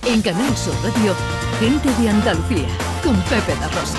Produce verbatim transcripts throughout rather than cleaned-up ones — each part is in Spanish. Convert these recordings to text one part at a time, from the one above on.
En Canal Sur Radio, Gente de Andalucía, con Pepe da Rosa.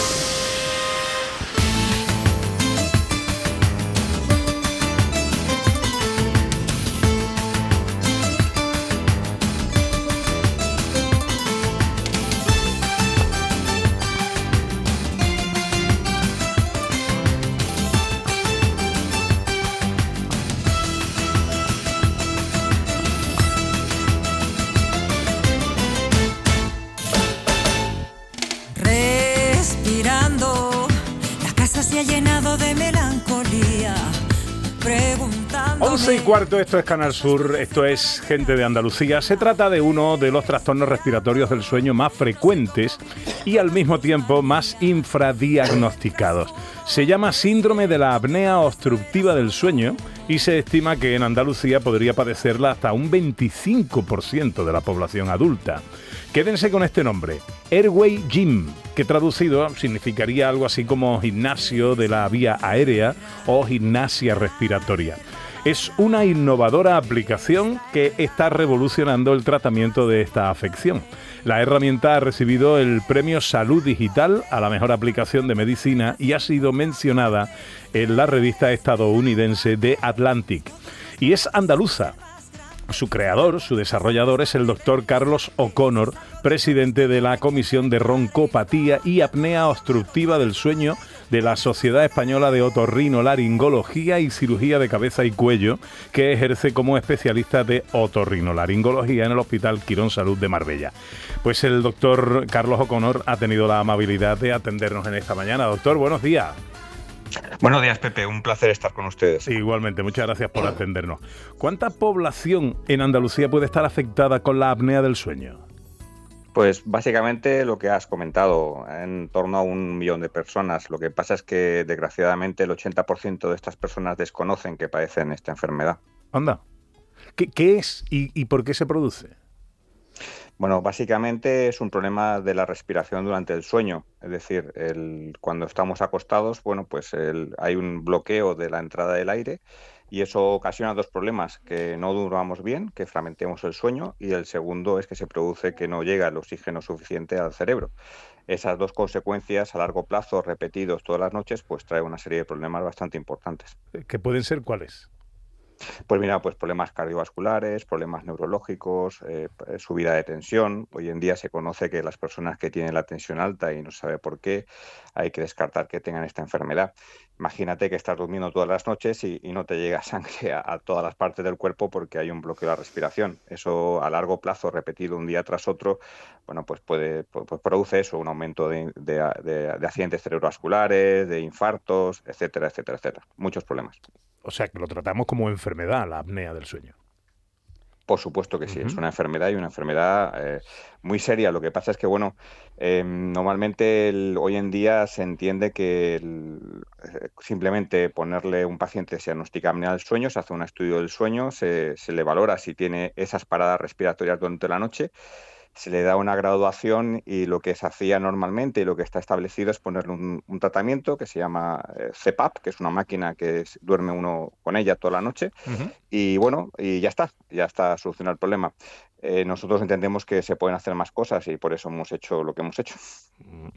once y cuarto, esto es Canal Sur, esto es Gente de Andalucía. Se trata de uno de los trastornos respiratorios del sueño más frecuentes y al mismo tiempo más infradiagnosticados. Se llama síndrome de la apnea obstructiva del sueño y se estima que en Andalucía podría padecerla hasta un veinticinco por ciento de la población adulta. Quédense con este nombre, Airway Gym, que traducido significaría algo así como gimnasio de la vía aérea o gimnasia respiratoria. Es una innovadora aplicación que está revolucionando el tratamiento de esta afección. La herramienta ha recibido el premio Salud Digital a la mejor aplicación de medicina y ha sido mencionada en la revista estadounidense The Atlantic. Y es andaluza. Su creador, su desarrollador, es el doctor Carlos O'Connor, presidente de la Comisión de Roncopatía y Apnea Obstructiva del Sueño de la Sociedad Española de Otorrinolaringología y Cirugía de Cabeza y Cuello, que ejerce como especialista de otorrinolaringología en el Hospital Quirón Salud de Marbella. Pues el doctor Carlos O'Connor ha tenido la amabilidad de atendernos en esta mañana. Doctor, buenos días. Buenos días, Pepe. Un placer estar con ustedes. Sí, igualmente. Muchas gracias por atendernos. ¿Cuánta población en Andalucía puede estar afectada con la apnea del sueño? Pues básicamente lo que has comentado, en torno a un millón de personas. Lo que pasa es que, desgraciadamente, el ochenta por ciento de estas personas desconocen que padecen esta enfermedad. Anda. ¿Qué, qué es y, y por qué se produce? Bueno, básicamente es un problema de la respiración durante el sueño. Es decir, el, cuando estamos acostados, bueno, pues el, hay un bloqueo de la entrada del aire y eso ocasiona dos problemas: que no durmamos bien, que fragmentemos el sueño, y el segundo es que se produce que no llega el oxígeno suficiente al cerebro. Esas dos consecuencias a largo plazo, repetidos todas las noches, pues trae una serie de problemas bastante importantes. ¿Qué pueden ser cuáles? Pues mira, pues problemas cardiovasculares, problemas neurológicos, eh, subida de tensión. Hoy en día se conoce que las personas que tienen la tensión alta y no se sabe por qué, hay que descartar que tengan esta enfermedad. Imagínate que estás durmiendo todas las noches y, y no te llega sangre a, a todas las partes del cuerpo porque hay un bloqueo de la respiración. Eso a largo plazo, repetido un día tras otro, bueno, pues puede pues, pues produce eso, un aumento de, de, de, de accidentes cerebrovasculares, de infartos, etcétera, etcétera, etcétera. Muchos problemas. O sea, que lo tratamos como enfermedad, la apnea del sueño. Por supuesto que sí, Uh-huh. es una enfermedad y una enfermedad eh, muy seria. Lo que pasa es que, bueno, eh, normalmente el, hoy en día se entiende que el, eh, simplemente ponerle a un paciente se diagnostica apnea del sueño, se hace un estudio del sueño, se, se le valora si tiene esas paradas respiratorias durante la noche, se le da una graduación y lo que se hacía normalmente y lo que está establecido es ponerle un, un tratamiento que se llama eh, C PAP, que es una máquina que es, duerme uno con ella toda la noche. Uh-huh. Y bueno, y ya está, ya está solucionado el problema. Eh, nosotros entendemos que se pueden hacer más cosas y por eso hemos hecho lo que hemos hecho. Uh-huh.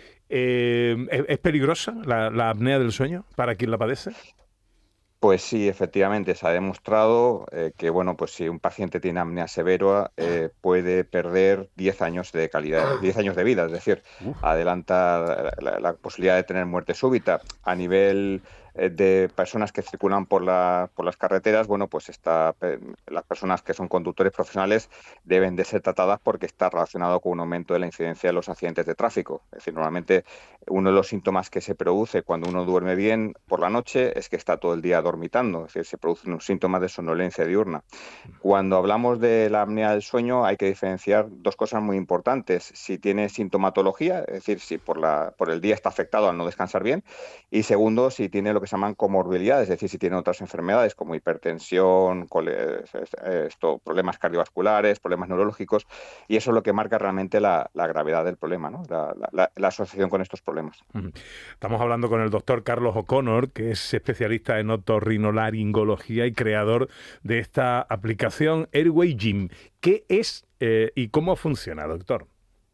Eh, ¿es, ¿Es peligrosa la, la apnea del sueño para quien la padece? Pues sí, efectivamente, se ha demostrado eh, que, bueno, pues si un paciente tiene apnea severa, eh, puede perder diez años de calidad, diez años de vida, es decir, Uf. adelanta la, la posibilidad de tener muerte súbita. A nivel eh, de personas que circulan por, la, por las carreteras, bueno, pues está, eh, las personas que son conductores profesionales deben de ser tratadas porque está relacionado con un aumento de la incidencia de los accidentes de tráfico. Es decir, normalmente uno de los síntomas que se produce cuando uno duerme bien por la noche es que está todo el día dormitando, es decir, se producen unos síntomas de somnolencia diurna. Cuando hablamos de la apnea del sueño hay que diferenciar dos cosas muy importantes: si tiene sintomatología, es decir, si por, la, por el día está afectado al no descansar bien, y segundo, si tiene lo que se llaman comorbilidades, es decir, si tiene otras enfermedades como hipertensión, esto, problemas cardiovasculares, problemas neurológicos, y eso es lo que marca realmente la, la gravedad del problema, ¿no? la, la, la asociación con estos problemas. Estamos hablando con el doctor Carlos O'Connor, que es especialista en otorrinolaringología y creador de esta aplicación Airway Gym. ¿Qué es Eh, ¿Y cómo funciona, doctor?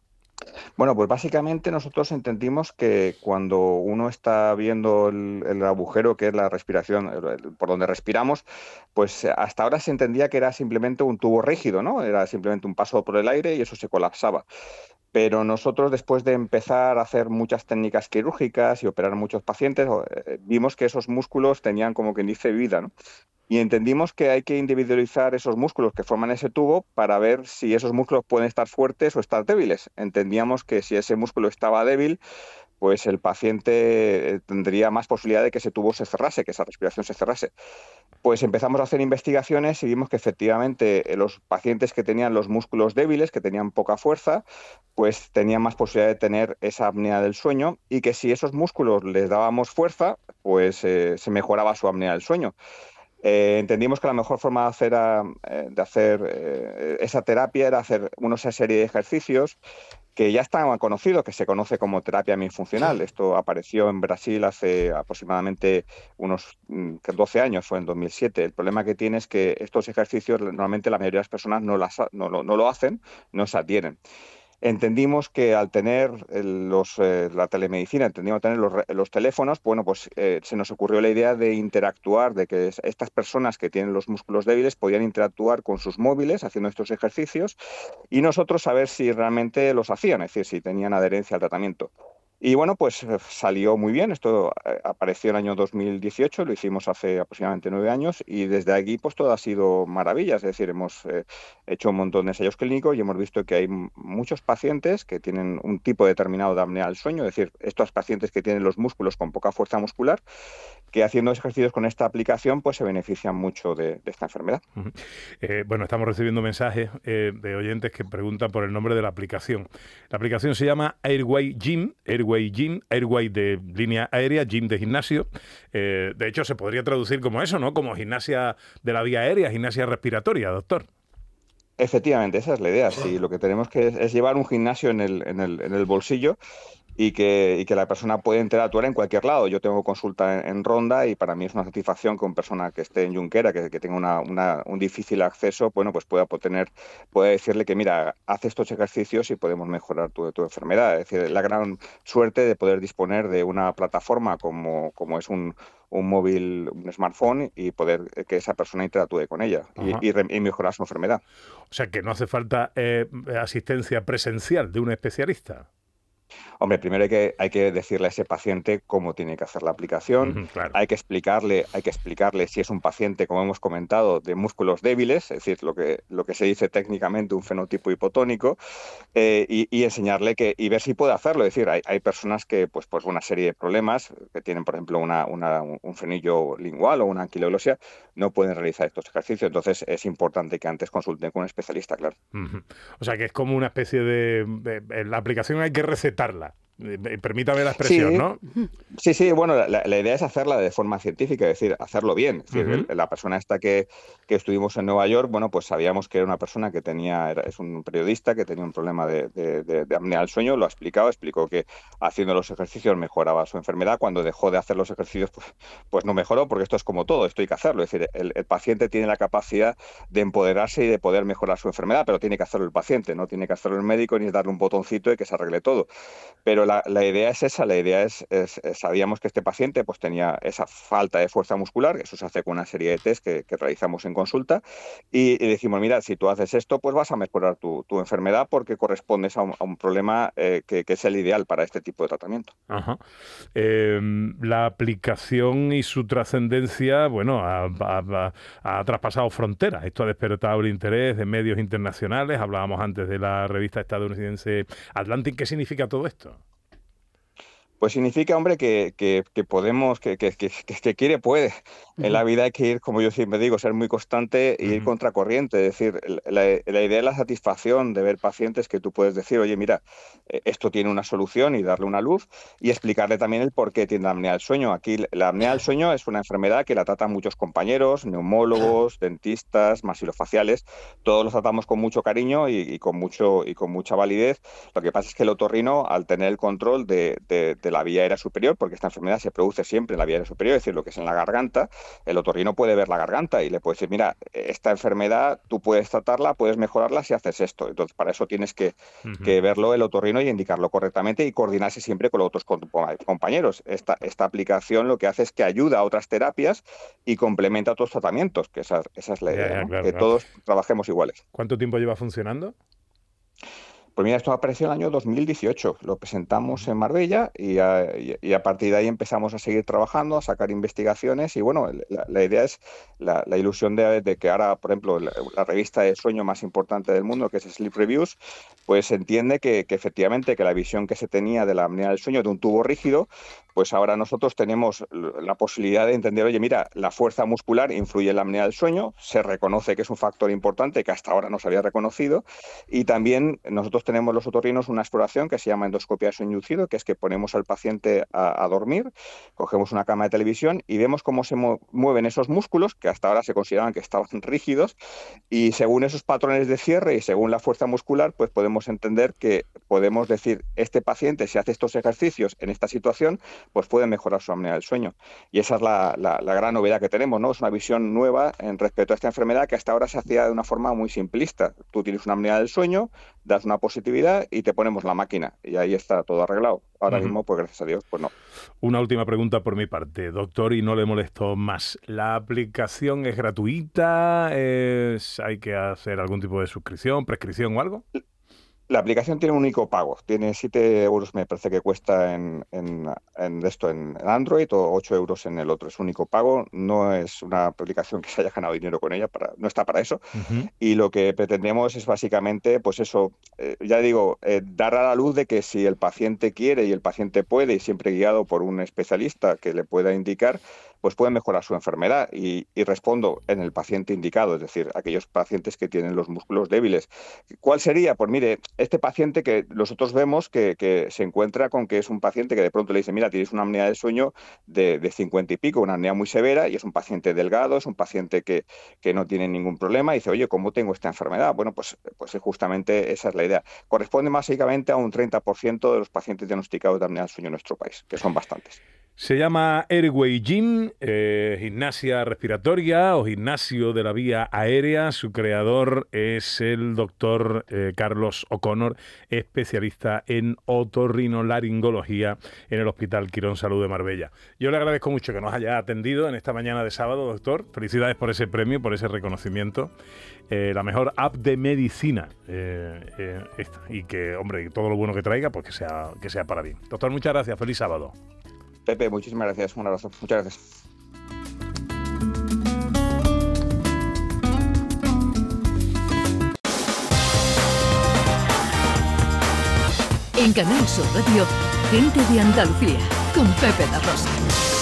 Bueno, pues básicamente nosotros entendimos que cuando uno está viendo el, el agujero que es la respiración, el- el- por donde respiramos, pues eh, hasta ahora se entendía que era simplemente un tubo rígido, ¿no? Era simplemente un paso por el aire y eso se colapsaba. Pero nosotros, después de empezar a hacer muchas técnicas quirúrgicas y operar muchos pacientes, o, eh, vimos que esos músculos tenían, como quien dice, vida, ¿no? Y entendimos que hay que individualizar esos músculos que forman ese tubo para ver si esos músculos pueden estar fuertes o estar débiles. Entendíamos que si ese músculo estaba débil, pues el paciente eh, tendría más posibilidad de que ese tubo se cerrase, que esa respiración se cerrase. Pues empezamos a hacer investigaciones y vimos que efectivamente eh, los pacientes que tenían los músculos débiles, que tenían poca fuerza, pues tenían más posibilidad de tener esa apnea del sueño, y que si esos músculos les dábamos fuerza, pues eh, se mejoraba su apnea del sueño. Eh, entendimos que la mejor forma de hacer, a- eh, de hacer eh, esa terapia era hacer una serie de ejercicios que ya estaban conocidos, que se conoce como terapia minfuncional. Esto apareció en Brasil hace aproximadamente unos mm, doce años, fue en dos mil siete. El problema que tiene es que estos ejercicios normalmente la mayoría de las personas no, las, ha- no, lo, no lo hacen, no se adhieren. Entendimos que al tener el- los, eh, la telemedicina, entendimos tener los, re- los teléfonos, bueno, pues eh, se nos ocurrió la idea de interactuar, de que es- estas personas que tienen los músculos débiles podían interactuar con sus móviles haciendo estos ejercicios, y nosotros saber si realmente los hacían, es decir, si tenían adherencia al tratamiento. Y bueno, pues eh, salió muy bien. Esto eh, apareció en el año dos mil dieciocho, lo hicimos hace aproximadamente nueve años, y desde aquí pues todo ha sido maravillas. Es decir, hemos eh, hecho un montón de ensayos clínicos y hemos visto que hay m- muchos pacientes que tienen un tipo determinado de apnea del sueño, es decir, estos pacientes que tienen los músculos con poca fuerza muscular, que haciendo ejercicios con esta aplicación pues se benefician mucho de, de esta enfermedad. Ujú. Eh, bueno, estamos recibiendo mensajes eh, de oyentes que preguntan por el nombre de la aplicación. La aplicación se llama Airway Gym, Airway Gym, Airway de línea aérea, Gym de gimnasio. Eh, de hecho, se podría traducir como eso, ¿no? Como gimnasia de la vía aérea, gimnasia respiratoria, doctor. Efectivamente, esa es la idea. Sí, lo que tenemos que es, es llevar un gimnasio en el, en el, en el bolsillo, y que, y que la persona puede interactuar en cualquier lado. Yo tengo consulta en, en Ronda, y para mí es una satisfacción que una persona que esté en Junquera, que, que tenga una, una- un difícil acceso, bueno, pues pueda tener, pueda decirle que, mira, haz estos ejercicios y podemos mejorar tu, tu enfermedad. Es decir, la gran suerte de poder disponer de una plataforma como, como es un, un móvil, un smartphone, y poder eh, que esa persona interactúe con ella y, Ajá. y re- y mejorar su enfermedad. O sea que no hace falta eh, asistencia presencial de un especialista. Hombre, primero hay que, hay que decirle a ese paciente cómo tiene que hacer la aplicación, Ujú, claro. hay que explicarle, hay que explicarle si es un paciente, como hemos comentado, de músculos débiles, es decir, lo que, lo que se dice técnicamente un fenotipo hipotónico, eh, y, y enseñarle que, y ver si puede hacerlo. Es decir, hay, hay personas que, pues, pues una serie de problemas, que tienen, por ejemplo, una, una- un frenillo lingual o una anquiloglosia, no pueden realizar estos ejercicios. Entonces es importante que antes consulten con un especialista, claro. Ujú. O sea que es como una especie de, de- de- la aplicación hay que recetarla. Eh, eh, Permítame la expresión, Sí, ¿no? sí, sí, bueno, la, la idea es hacerla de forma científica, es decir, hacerlo bien. Es decir, Ujú. el- la persona esta que, que estuvimos en Nueva York, bueno, pues sabíamos que era una persona que tenía, era- es un periodista que tenía un problema de, de, de- de apnea del sueño, lo ha explicado, explicó que haciendo los ejercicios mejoraba su enfermedad. Cuando dejó de hacer los ejercicios, pues, pues no mejoró, porque esto es como todo, esto hay que hacerlo. Es decir, el, el paciente tiene la capacidad de empoderarse y de poder mejorar su enfermedad, pero tiene que hacerlo el paciente, no tiene que hacerlo el médico ni darle un botoncito y que se arregle todo. Pero la, la idea es esa, la idea es, es- es- sabíamos que este paciente pues tenía esa falta de fuerza muscular, eso se hace con una serie de test que, que realizamos en consulta, y, y decimos, mira, si tú haces esto, pues vas a mejorar tu, tu enfermedad, porque correspondes a un, a un problema eh, que, que es el ideal para este tipo de tratamiento. Ajá. Eh, la aplicación y su trascendencia, bueno, ha, ha- ha- ha traspasado fronteras. Esto ha despertado el interés de medios internacionales. Hablábamos antes de la revista estadounidense Atlantic. ¿Qué significa todo esto? Pues significa, hombre, que, que- que podemos, que, que, que, que- que quiere, puede. En Ujú. la vida hay que ir, como yo siempre digo, ser muy constante e ir Ujú. contracorriente. Es decir, el- la, la idea es la satisfacción de ver pacientes que tú puedes decir, oye, mira, eh, esto tiene una solución, y darle una luz, y explicarle también el por qué tiene la apnea del sueño. Aquí la apnea del sueño es una enfermedad que la tratan muchos compañeros, neumólogos, dentistas, masilofaciales. Todos los tratamos con mucho cariño y, y con mucho, y con mucha validez. Lo que pasa es que el otorrino, al tener el control de, de- de de la vía aérea superior, porque esta enfermedad se produce siempre en la vía aérea superior, es decir, lo que es en la garganta. El otorrino puede ver la garganta y le puede decir, mira, esta enfermedad tú puedes tratarla, puedes mejorarla si haces esto. Entonces, para eso tienes que, uh-huh. que verlo el otorrino y indicarlo correctamente y coordinarse siempre con los otros compañeros. Esta, esta aplicación lo que hace es que ayuda a otras terapias y complementa otros tratamientos, que esa, esa es la idea, ya, ya, ¿no? claro, que claro. todos trabajemos iguales. ¿Cuánto tiempo lleva funcionando? Pues mira, esto apareció en el año dos mil dieciocho, lo presentamos en Marbella y a, y a partir de ahí empezamos a seguir trabajando, a sacar investigaciones y bueno, la, la idea es la, la ilusión de, de que ahora, por ejemplo, la, la revista de sueño más importante del mundo, que es Sleep Reviews, pues entiende que, que efectivamente que la visión que se tenía de la apnea del sueño de un tubo rígido, pues ahora nosotros tenemos la posibilidad de entender, oye, mira, la fuerza muscular influye en la apnea del sueño, se reconoce que es un factor importante que hasta ahora no se había reconocido y también nosotros tenemos los otorrinos una exploración que se llama endoscopia de sueño inducido, que es que ponemos al paciente a, a dormir, cogemos una cámara de televisión y vemos cómo se mu- mueven esos músculos que hasta ahora se consideraban que estaban rígidos y según esos patrones de cierre y según la fuerza muscular, pues podemos entender que podemos decir, este paciente si hace estos ejercicios en esta situación, pues puede mejorar su apnea del sueño. Y esa es la, la, la gran novedad que tenemos, ¿no? Es una visión nueva en respecto a esta enfermedad que hasta ahora se hacía de una forma muy simplista. Tú tienes una apnea del sueño, das una positividad y te ponemos la máquina y ahí está todo arreglado. Ahora uh-huh. mismo, pues gracias a Dios, pues no. Una última pregunta por mi parte, doctor, y no le molesto más. ¿La aplicación es gratuita? ¿Es, hay que hacer algún tipo de suscripción, prescripción o algo? La aplicación tiene un único pago, tiene siete euros me parece que cuesta en, en, en esto en Android o ocho euros en el otro, es un único pago, no es una aplicación que se haya ganado dinero con ella, para, no está para eso, uh-huh. y lo que pretendemos es básicamente, pues eso, eh, ya digo, eh, dar a la luz de que si el paciente quiere y el paciente puede, y siempre guiado por un especialista que le pueda indicar, pues puede mejorar su enfermedad y, y respondo en el paciente indicado, es decir, aquellos pacientes que tienen los músculos débiles. ¿Cuál sería? Pues mire, este paciente que nosotros vemos que, que se encuentra con que es un paciente que de pronto le dice, mira, tienes una apnea del sueño de, de cincuenta y pico, una apnea muy severa y es un paciente delgado, es un paciente que, que no tiene ningún problema y dice, oye, ¿cómo tengo esta enfermedad? Bueno, pues, pues justamente esa es la idea. Corresponde básicamente a un treinta por ciento de los pacientes diagnosticados de apnea del sueño en nuestro país, que son bastantes. Se llama Airway Gym, eh, gimnasia respiratoria o gimnasio de la vía aérea. Su creador es el doctor eh, Carlos O'Connor, especialista en otorrinolaringología en el Hospital Quirón Salud de Marbella. Yo le agradezco mucho que nos haya atendido en esta mañana de sábado, doctor. Felicidades por ese premio, por ese reconocimiento. Eh, la mejor app de medicina. Eh, eh, esta. Y que, hombre, todo lo bueno que traiga, pues que sea, que sea para bien. Doctor, muchas gracias. Feliz sábado. Pepe, muchísimas gracias. Un abrazo. Muchas gracias. En Canal Sur Radio, Gente de Andalucía, con Pepe da Rosa.